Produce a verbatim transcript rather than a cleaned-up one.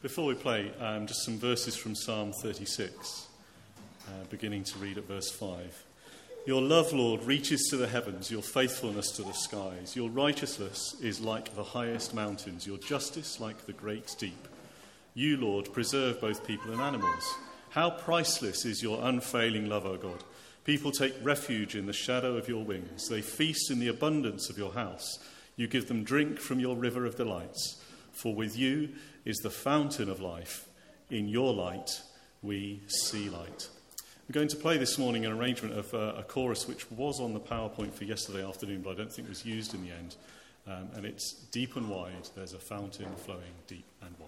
Before we play, um, just some verses from Psalm thirty-six, uh, beginning to read at verse five. Your love, Lord, reaches to the heavens, your faithfulness to the skies. Your righteousness is like the highest mountains, your justice like the great deep. You, Lord, preserve both people and animals. How priceless is your unfailing love, O God. People take refuge in the shadow of your wings. They feast in the abundance of your house. You give them drink from your river of delights. For with you is the fountain of life. In your light we see light. We're going to play this morning an arrangement of uh, a chorus which was on the PowerPoint for yesterday afternoon, but I don't think was used in the end. Um, and it's deep and wide. There's a fountain flowing deep and wide.